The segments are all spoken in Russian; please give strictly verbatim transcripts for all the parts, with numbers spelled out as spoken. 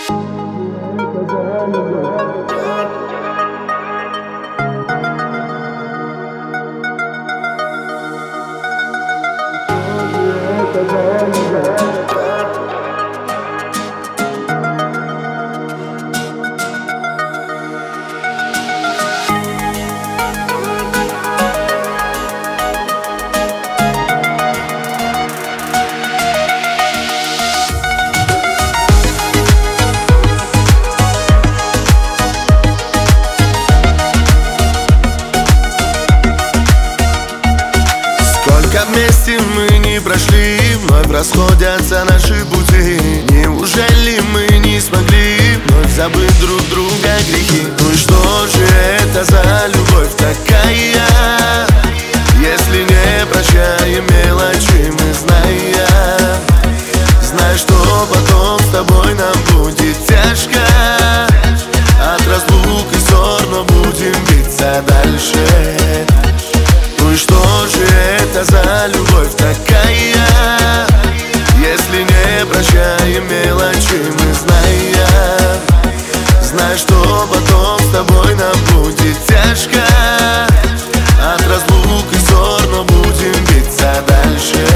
Вместе мы не прошли, вновь расходятся наши пути. Неужели мы не смогли вновь забыть друг друга грехи? Ну и что же это за любовь такая, если не прощаем мелочи мы, зная, зная, что потом с тобой нам будет тяжко от разлук и ссор, но будем биться дальше. Ну и что же это за любовь такая, если не прощаем мелочи мы, зная, зная, что потом с тобой нам будет тяжко от разлук и ссор, но будем биться дальше.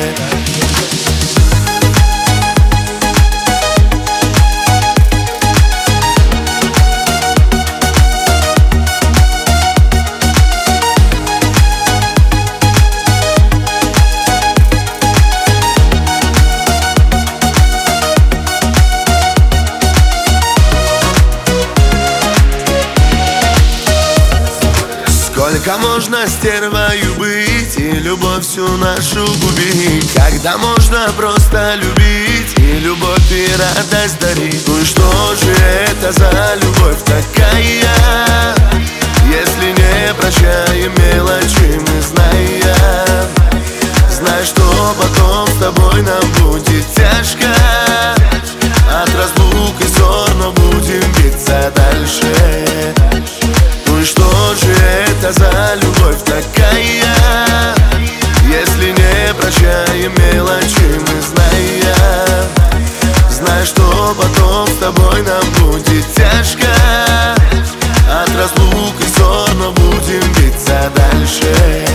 Сколько можно стервою быть и любовь всю нашу губить? Когда можно просто любить и любовь и радость дарить? Ну и что же это за любовь такая, если не прощаем мелочи мы, зная, зная, что потом с тобой нам будет тяжко от разлук и ссор, но будем биться дальше. Ну и что же это за любовь такая, если не прощаем мелочи мы, зная, зная, что потом с тобой нам будет тяжко от разлук и ссор, но будем биться дальше.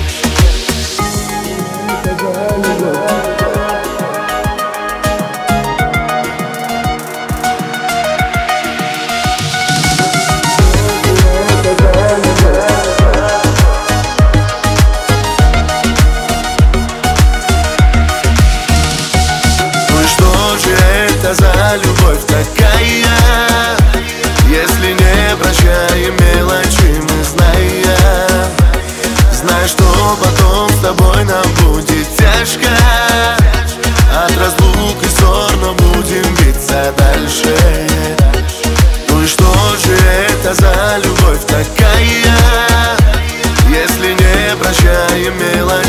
За любовь такая, если не прощаем мелочи мы, зная, зная, что потом с тобой нам будет тяжко от разлук и ссор, но будем биться дальше. Ну и что же это за любовь такая, если не прощаем мелочи